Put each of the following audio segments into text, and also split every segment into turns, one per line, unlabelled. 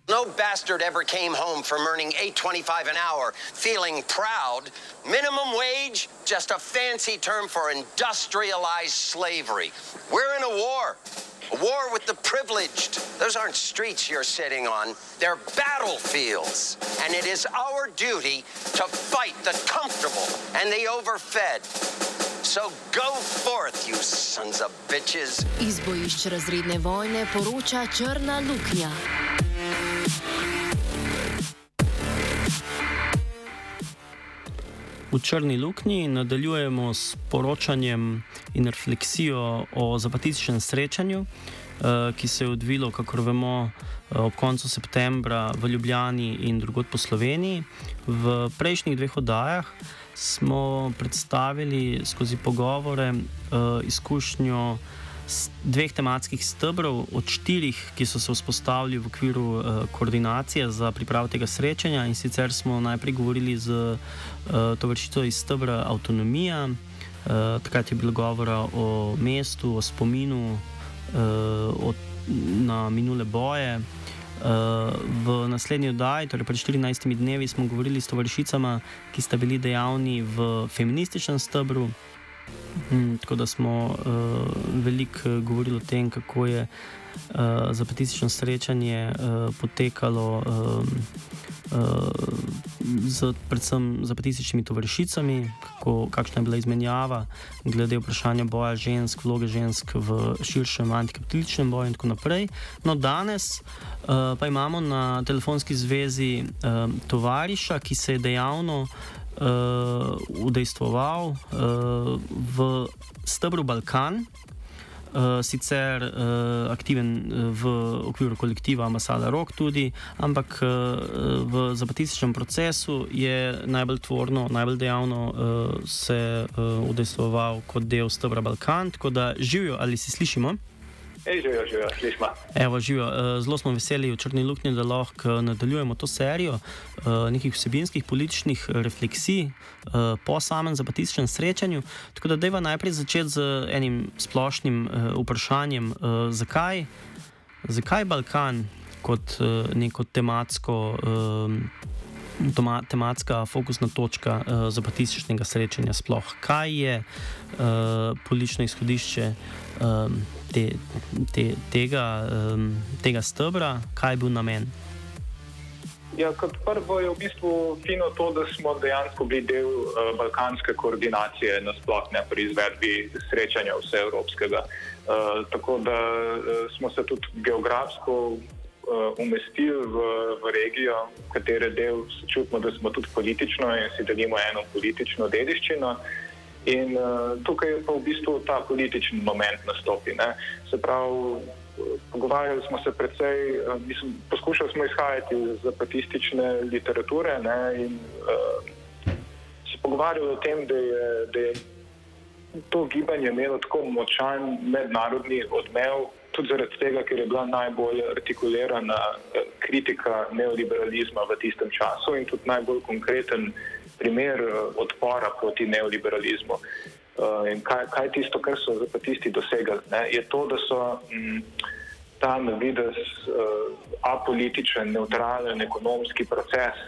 No bastard ever came home from earning $8.25 an hour feeling proud. Minimum wage, just a fancy term for industrialized slavery. We're in a war with the privileged. Those aren't streets you're sitting on. They're battlefields. And it is our duty to fight the comfortable and the overfed. So go forth, you sons of bitches.
Iz bojišč razredne vojne poroča Črna luknja.
V Črni luknji nadaljujemo s poročanjem in refleksijo o zapatističnem srečanju, ki se je odvilo, kakor vemo, ob koncu septembra v Ljubljani in drugod po Sloveniji. V prejšnjih dveh oddajah smo predstavili skozi pogovore izkušnjo dveh tematskih stebrov od 4, ki so se vzpostavili v okviru koordinacije za pripravo tega srečanja, in sicer smo najprej govorili z tovarišico iz stebra avtonomija. Takrat je bilo govora o mestu, o spominu na minule boje. V naslednji oddaji, torej pred 14 dnevi, smo govorili s tovarišicama, ki sta bili dejavni v feminističnem stebru. Tako da smo veliko govorili o tem, kako je zapatistično srečanje potekalo z predvsem zapatističnimi tovarišicami, kakšna je bila izmenjava glede vprašanja boja žensk, vloge žensk v širšem antikapitalističnem boju in tako naprej. No, danes pa imamo na telefonski zvezi tovariša, ki se je dejavno udejstvoval v stebru Balkan, sicer aktiven v okviru kolektiva Ambasada Rock tudi, ampak v zapatističnem procesu je najbolj tvorno, najbolj dejavno se udejstvoval kot del stebra Balkan. Tako da živijo, ali si slišimo?
Živijo, slišimo.
Evo, živijo. Zelo smo veseli v Črni luknji, da lahko nadaljujemo to serijo nekih vsebinskih političnih refleksij po samem zapatističnem srečanju. Tako da dajva najprej začeti z enim splošnim vprašanjem. Zakaj Balkan kot neko tematska fokusna točka zapatističnega srečanja sploh? Kaj je politično izhodišče tega stebra? Kaj je bil namen?
Ja, kot prvo je v bistvu fino to, da smo dejansko bili del balkanske koordinacije nasploh, ne, pri izvedbi srečanja vseevropskega. Tako da smo se tudi geografsko umestili v regijo, katere del čutimo, da smo tudi politično in si delimo eno politično dediščino. In tukaj je pa v bistvu ta politični moment nastopi. Ne. Se pravi, pogovarjali smo se precej, poskušali smo izhajati iz zapatistične literature, ne, in se pogovarjali o tem, da je to gibanje imelo tako močan mednarodni odmev, tudi zaradi tega, ker je bila najbolj artikulirana kritika neoliberalizma v tistem času in tudi najbolj konkreten primer odpora proti neoliberalizmu. In kaj je tisto, kar so zapatisti dosegali? Ne? Je to, da so ta na videz apolitičen, neutralen ekonomski proces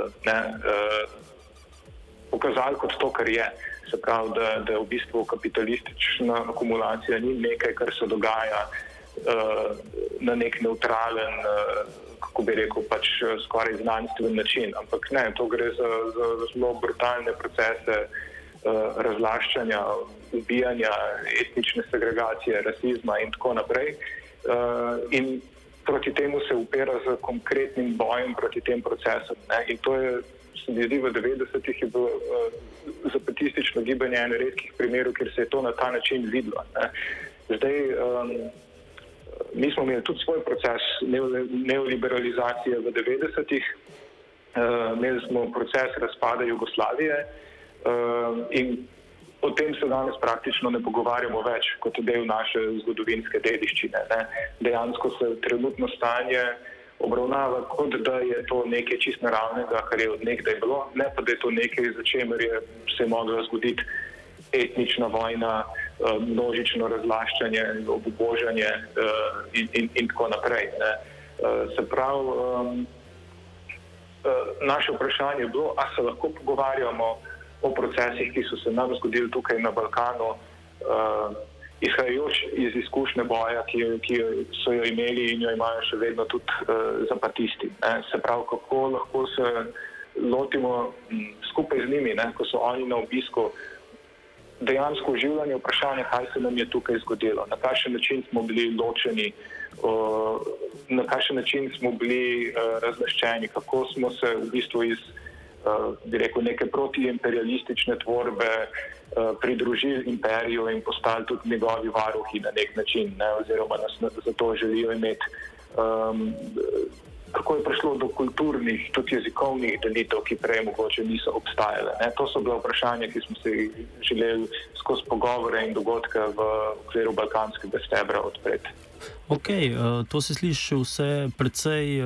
pokazali kot to, kar je. Se pravi, da v bistvu kapitalistična akumulacija ni nekaj, kar se dogaja na nek neutralen, kako bi rekel, pač skoraj znanstven način. Ampak ne, to gre za zelo brutalne procese razlaščanja, ubijanja, etnične segregacije, rasizma in tako naprej. In proti temu se upira z konkretnim bojem proti tem procesom. Ne? In to je, se mi zdi, v 90-ih je bilo zapatistično gibanje ene redkih primerov, kjer se je to na ta način videlo. Ne? Zdaj, mi smo imeli tudi svoj proces neoliberalizacije v 90-ih, imeli smo proces razpada Jugoslavije in o tem se danes praktično ne pogovarjamo več kot del naše zgodovinske dediščine. Ne? Dejansko se trenutno stanje obravnava kot da je to nekaj čist naravnega, kar je od nekdaj bilo, ne pa da je to nekaj, za čemer se je mogla zgoditi etnična vojna, množično razlaščanje, obubožanje in tako naprej. Ne. Se pravi, naše vprašanje je bilo, a se lahko pogovarjamo o procesih, ki so se nam zgodili tukaj na Balkanu, izhajajoč iz izkušnje boja, ki so jo imeli in jo imajo še vedno tudi zapatisti. Se pravi, kako lahko se lotimo skupaj z njimi, ko so oni na obisku, dejansko oživljanje vprašanja, kaj se nam je tukaj zgodilo, na kakšen način smo bili ločeni, na kakšen način smo bili razlaščeni, kako smo se v bistvu iz, bi rekel, neke protiimperialistične tvorbe pridružili imperiju in postali tudi njegovi varuhi na nek način, oziroma nas za to želijo imeti. Kako je prišlo do kulturnih, tudi jezikovnih delitev, ki prej mogoče niso obstajale. To so bile vprašanja, ki smo se želeli skozi pogovore in dogodke v okviru balkanskega stebra odpreti.
Ok, to se sliši vse precej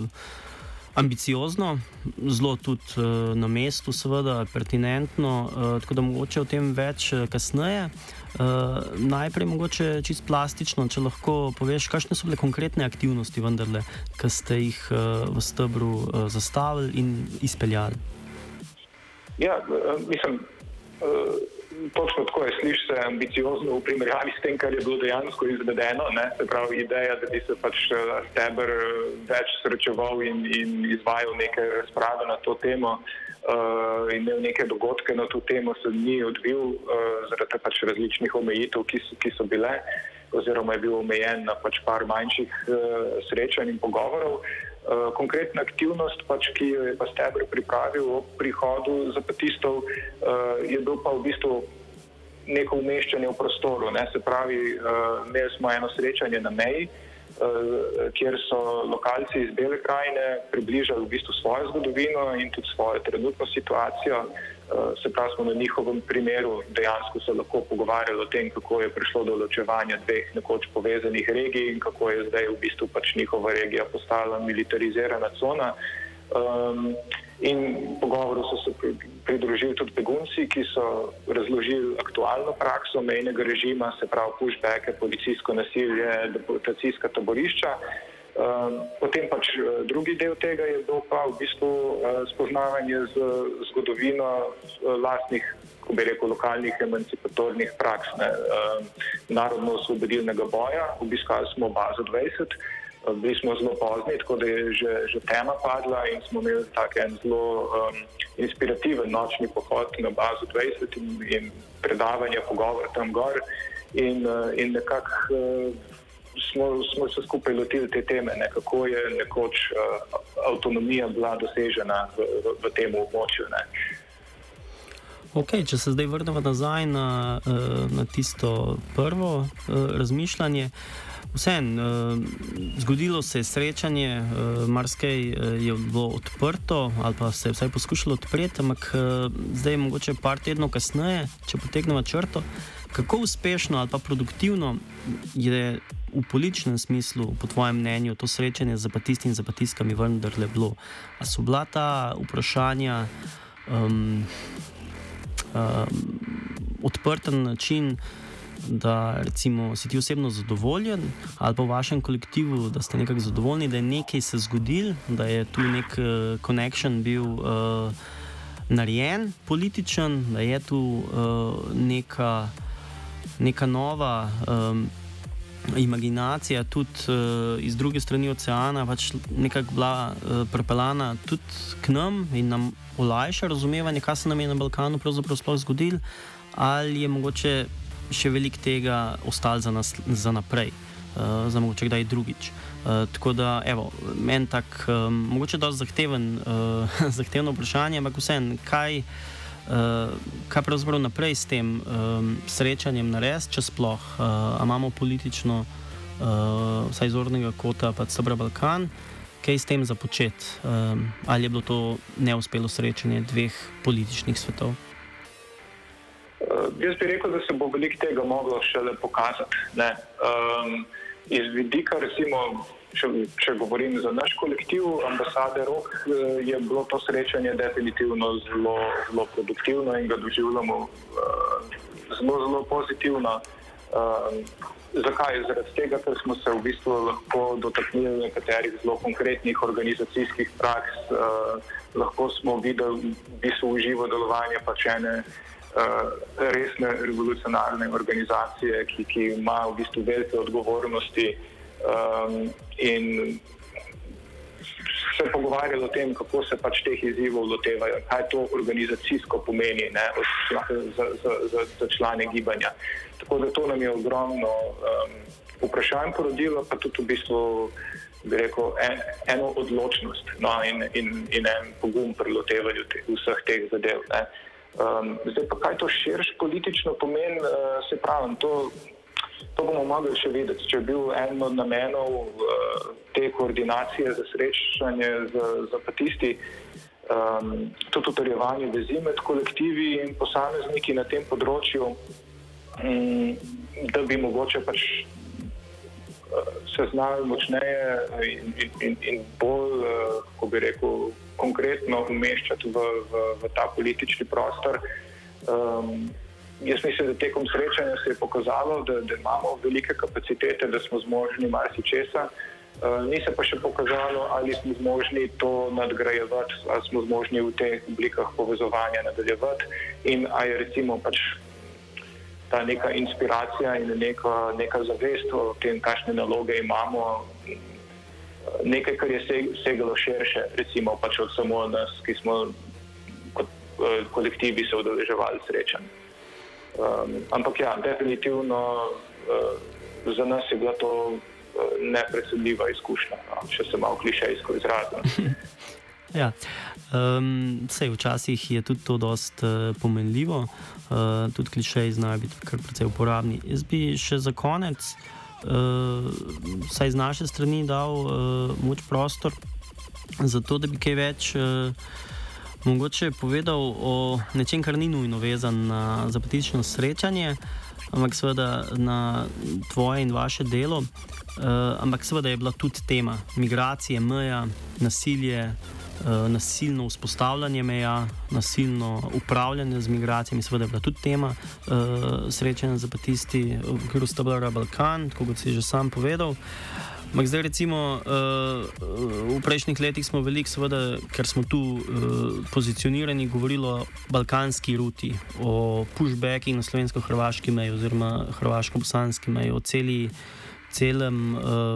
ambiciozno, zelo tudi na mestu, seveda, pertinentno, tako da mogoče o tem več kasneje. Najprej mogoče čisto plastično, če lahko poveš, kakšne so bile konkretne aktivnosti vendarle, ki ste jih v stebru zastavili in izpeljali?
Ja, mislim, točno tako je, sliši se ambiciozno v primerjavi s tem, kar je bilo dejansko izvedeno, se pravi ideja, da bi se pač steber več srečeval in izvajal neke razprave na to temo, imel neke dogodke na to temo, se ni odvil zaradi pač različnih omejitev, ki so bile, oziroma je bil omejen na pač par manjših srečanj in pogovorov. Konkretna aktivnost, ki jo je pa steber pripravil ob prihodu zapatistov, je bil pa v bistvu neko umeščanje v prostoru. Se pravi, imeli smo eno srečanje na meji, kjer so lokalci iz Bele krajine približali v bistvu svojo zgodovino in tudi svojo trenutno situacijo. Se pravi, smo na njihovem primeru dejansko se lahko pogovarjali o tem, kako je prišlo do ločevanja dveh nekoč povezanih regij in kako je zdaj v bistvu pač njihova regija postala militarizirana cona. In pogovoru so se pridružili tudi begunci, ki so razložili aktualno prakso mejnega režima, se pravi pushbacke, policijsko nasilje, deportacijska taborišča. Potem pač drugi del tega je bil pa v bistvu spoznavanje z zgodovino lastnih, ko bi rekel, lokalnih emancipatornih praks, narodno-osvobodilnega boja. Obiskali smo bazo 20, bili smo zelo pozni, tako da je že tema padla in smo imeli tak en zelo inspirativen nočni pohod na bazo 20 in predavanje, pogovor tam gor in nekako smo se skupaj lotili te teme, kako je nekoč avtonomija bila dosežena v tem območju.
Ok, če se zdaj vrnemo nazaj na tisto prvo razmišljanje. Vseeno, zgodilo se je srečanje, marsikaj je bilo odprto ali pa se je vsaj poskušalo odpreti, ampak zdaj mogoče par tednov kasneje, če potegnemo črto, kako uspešno ali pa produktivno je v političnem smislu, po tvojem mnenju, to srečanje z zapatisti in zapatistkami vendarle bilo? A so bila ta vprašanja odprta na način, da recimo si ti osebno zadovoljen ali pa v vašem kolektivu, da ste nekako zadovoljni, da je nekaj se zgodilo, da je tu nek connection bil narejen političen, da je tu neka nova imaginacija tudi iz druge strani oceana pač nekako bila pripeljana tudi k nam in nam olajša razumevanje, kaj se nam je na Balkanu pravzaprav sploh zgodilo, ali je mogoče še veliko tega ostalo za naprej, za mogoče kdaj drugič. Tako da, evo, meni tak, mogoče dosti zahtevno vprašanje, ampak vseeno, kaj pravzaprav naprej s tem srečanjem narediti, če sploh, a imamo politično, vsaj iz zornega kota, pa stebra Balkan, kaj s tem započeti? Ali je bilo to neuspelo srečanje dveh političnih svetov?
Jaz bi rekel, da se bo veliko tega moglo šele pokazati. Iz vidika, recimo, če govorim za naš kolektiv, ambasade ROK, je bilo to srečanje definitivno zelo produktivno in ga doživljamo zelo pozitivno. Zakaj? Zaradi tega, ker smo se v bistvu lahko dotaknili nekaterih zelo konkretnih organizacijskih praks, lahko smo videli v bistvu uživo delovanje pač ene resne revolucionarne organizacije, ki ima v bistvu velike odgovornosti in se pogovarjali o tem, kako se pač teh izzivov lotevajo, kaj to organizacijsko pomeni, ne, za člane gibanja. Tako da to nam je ogromno vprašanj porodilo, pa tudi v bistvu, bi rekel, eno odločnost, no, in en pogum pri lotevanju vseh teh zadev. Ne. Zdaj pa kaj to širš politično pomeni, se pravim, to bomo mogli še videti. Če je bil en od namenov te koordinacije za srečanje z zapatisti, tudi utrjevanje vezi med kolektivi in posamezniki na tem področju, da bi mogoče pač se znali močneje in bolj, kako bi rekel, konkretno umeščati v ta politični prostor. Jaz mislim, da tekom srečanja se je pokazalo, da imamo velike kapacitete, da smo zmožni marsičesa. Ni se pa še pokazalo, ali smo zmožni to nadgrajevati, ali smo zmožni v teh oblikah povezovanja nadaljevati in ali je recimo pač ta neka inspiracija in neka zavest o tem, kakšne naloge imamo, nekaj, kar je segalo širše, recimo pač od samo nas, ki smo kot kolektivi se udeleževali srečanj. Ampak ja, definitivno za nas je bila to neprecenljiva izkušnja, če se malo klišejsko izrazim.
Ja, sej včasih je tudi to dost pomenljivo, tudi klišeji znajo biti kar precej uporabni. Jaz bi še za konec saj z naše strani dal moč prostor za to, da bi kaj več mogoče povedal o nečem, kar ni nujno vezan na zapatistično srečanje, ampak seveda na tvoje in vaše delo, ampak seveda je bila tudi tema migracije, meja, nasilje, nasilno vzpostavljanje meja, nasilno upravljanje z migracijami, seveda je bila tudi tema srečanja z zapatisti v okviru Stablara Balkan, tako kot si že sam povedal. Ampak zdaj recimo v prejšnjih letih smo veliko, seveda, ker smo tu pozicionirani, govorili o balkanski ruti, o pushbackih na slovensko-hrvaški meji oziroma hrvaško-bosanski meji, o celem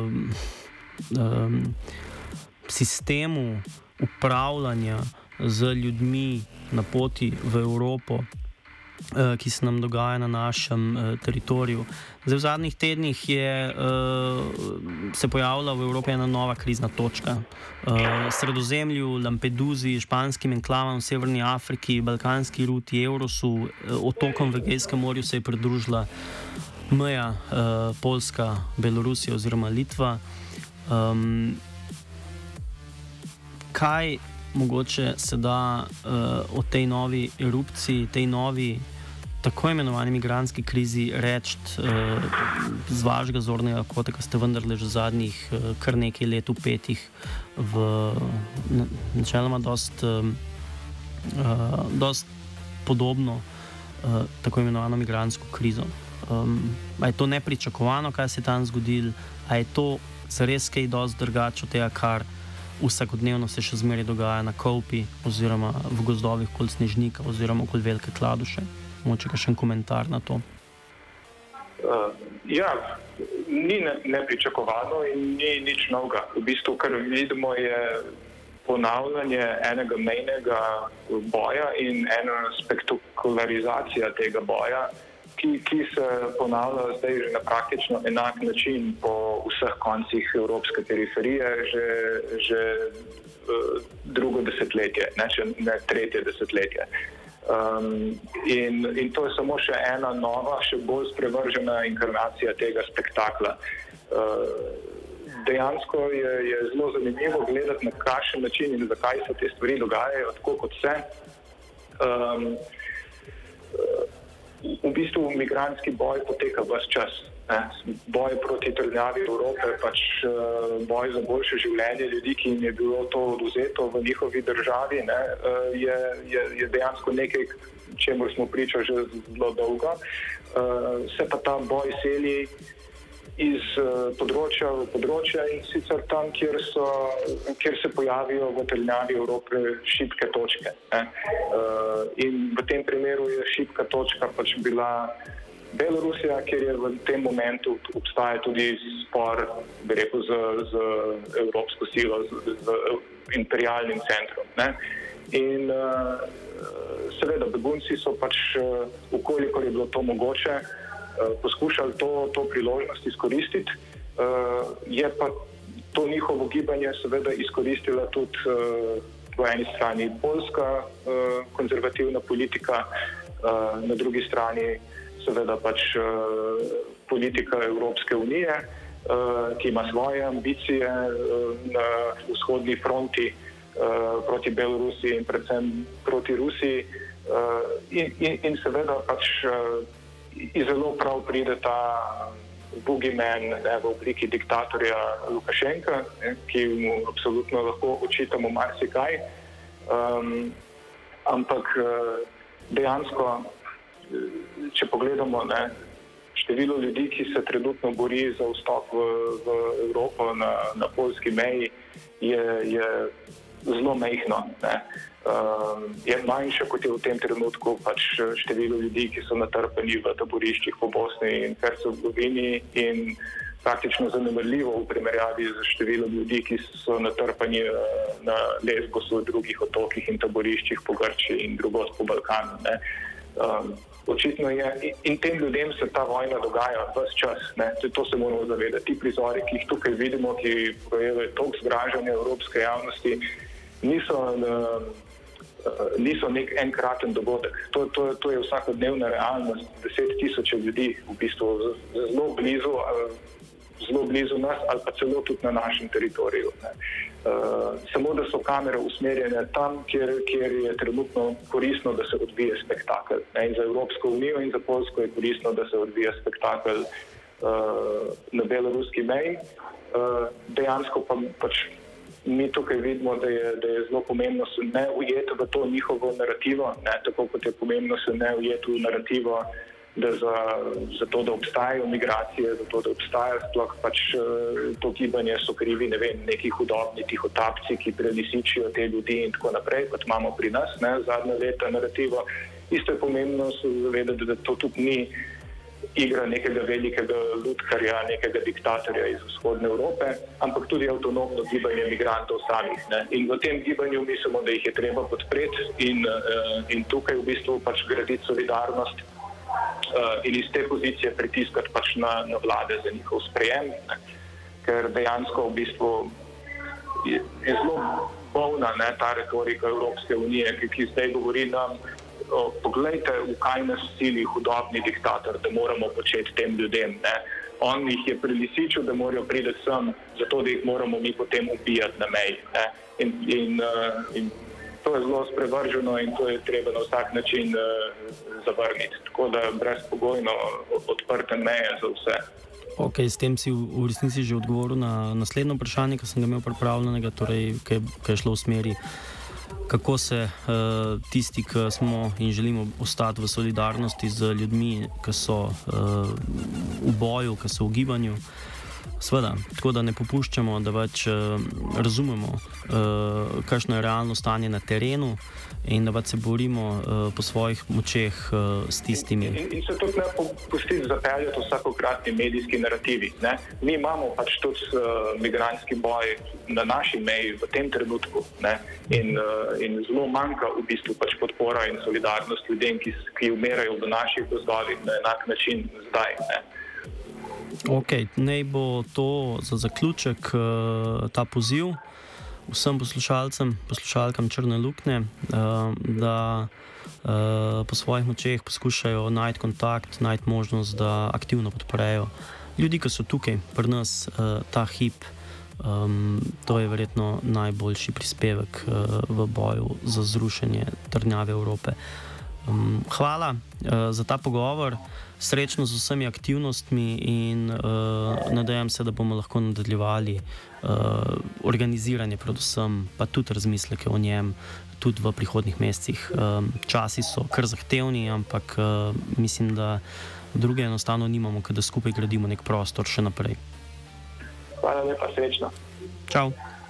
sistemu upravljanja z ljudmi na poti v Evropo, ki se nam dogaja na našem teritoriju. Zdaj, v zadnjih tednih se pojavila v Evropi ena nova krizna točka. Sredozemlju, Lampeduzi, španskim enklavam v Severni Afriki, balkanski ruti, Eurosu, otokom v Egejskem morju se je pridružila meja Poljska, Belorusija oziroma Litva. Kaj mogoče se da o tej novi erupciji, tej novi tako imenovani migrantski krizi reči z vašega zornega kota, ko ste vendarle že zadnjih kar nekaj let vpetih v načeloma dost podobno tako imenovano migrantsko krizo. A je to nepričakovano, kaj se je tam zgodilo? A je to zares kaj dosti drugače od tega, kar vsakodnevno se še zmeraj dogaja na Kolpi oziroma v gozdovih okoli Snežnika oziroma okoli Velike Kladuše? Mogoče kakšen komentar na to?
Ja, ni nepričakovano in ni nič novega. V bistvu, kar vidimo, je ponavljanje enega mejnega boja in ena spektakularizacija tega boja, ki se ponavlja zdaj že na praktično enak način po vseh koncih evropske periferije že drugo desetletje, ne tretje desetletje. In to je samo še ena nova, še bolj sprevržena inkarnacija tega spektakla. Dejansko je zelo zanimivo gledati, na kakšen način in zakaj se te stvari dogajajo tako, kot se. V bistvu migrantski boj poteka ves čas. Boj proti trdnjavi Evrope, pač boj za boljše življenje ljudi, ki jim je bilo to oduzeto v njihovi državi, ne, je dejansko nekaj, čemu smo priča že zelo dolgo. Se pa ta boj seli iz področja v področja in sicer tam, kjer se pojavijo v trdnjavi Evrope šibke točke. In v tem primeru je šibka točka pač bila Belorusija, kjer je v tem momentu obstaja tudi spor, bi rekel, z evropsko silo, z imperialnim centrom. Ne? In seveda begunci so pač, ukolikor je bilo to mogoče, poskušali to priložnost izkoristiti. Je pa to njihovo gibanje seveda izkoristila tudi po eni strani poljska konzervativna politika, na drugi strani seveda pač politika Evropske unije, ki ima svoje ambicije na vzhodni fronti proti Belorusiji in predvsem proti Rusiji. In seveda pač zelo prav pride ta boogeyman v obliki diktatorja Lukašenka, ki mu absolutno lahko očitamo marsikaj. Ampak dejansko, če pogledamo, število ljudi, ki se trenutno bori za vstop v Evropo na poljski meji, je zelo majhno. Je manjše, kot je v tem trenutku pač število ljudi, ki so natrpani v taboriščih po Bosni in Hercegovini, in praktično zanemarljivo v primerjavi z številom ljudi, ki so natrpani na Lesbosu, drugih otokih in taboriščih po Grčiji in drugod po Balkanu. Očitno je, in tem ljudem se ta vojna dogaja ves čas. To se moramo zavedati. Ti prizori, ki jih tukaj vidimo, ki projevajo toliko zgražanja evropske javnosti, niso nek enkraten dogodek. To je vsakodnevna realnost 10.000 ljudi, v bistvu zelo blizu nas ali pa celo tudi na našem teritoriju. Samo da so kamere usmerjene tam, kjer je trenutno koristno, da se odvije spektakel. In za Evropsko unijo in za Poljsko je koristno, da se odvije spektakel na beloruski meji. Dejansko pa pač mi tukaj vidimo, da je zelo pomembno se ne ujeti v to njihovo narativo, tako kot je pomembno se ne ujeti v narativo, da za to, da obstajajo migracije, za to, da obstaja sploh pač to gibanje, so krivi, neki hudobni tihotapci, ki prelisičijo te ljudi in tako naprej, kot imamo pri nas, zadnja leta narativo. Isto je pomembno se zavedati, da to tudi ni igra nekega velikega lutkarja, nekega diktatorja iz vzhodne Evrope, ampak tudi avtonomno gibanje migrantov samih. In v tem gibanju mislimo, da jih je treba podpreti in tukaj v bistvu pač graditi solidarnost in iz te pozicije pritiskati pač na vlade za njihov sprejem, ker dejansko v bistvu je zelo bolna ta retorika Evropske unije, ki zdaj govori nam, poglejte, v kaj nas sili hudobni diktator, da moramo početi tem ljudem. On jih je prelisičil, da morajo priti sem, zato da jih moramo mi potem ubijati na meji. In to je zelo sprevrženo in to je treba na vsak način zavrniti. Tako da brezpogojno odprte meje za vse.
Ok, s tem si v resnici že odgovoril na naslednjo vprašanje, ki sem ga imel pripravljenega, torej, ki je šlo v smeri, kako se tisti, ki smo in želimo ostati v solidarnosti z ljudmi, ki so v boju, ki so v gibanju. Sveda, tako da ne popuščamo, da več razumemo, kakšno je realno stanje na terenu in da več se borimo po svojih močeh s tistimi.
In se tudi ne pustiti zapeljati vsakokratni medijski narativi. Mi imamo pač tudi migrantski boj na naši meji v tem trenutku in zelo manjka v bistvu pač podpora in solidarnost ljudem, ki umirajo v naših gozdovih na enak način zdaj.
Ok, naj bo to za zaključek ta poziv vsem poslušalkam Črne luknje, da po svojih močeh poskušajo najti kontakt, najti možnost, da aktivno podprejo ljudi, ki so tukaj pri nas ta hip. To je verjetno najboljši prispevek v boju za zrušenje trdnjave Evrope. Hvala za ta pogovor, srečno z vsemi aktivnostmi in nadejam se, da bomo lahko nadaljevali organiziranje predvsem, pa tudi razmisleke o njem tudi v prihodnjih mesecih. Časi so kar zahtevni, ampak mislim, da druge enostavno nimamo, ker da skupaj gradimo nek prostor še naprej.
Hvala lepa, srečno.
Čau.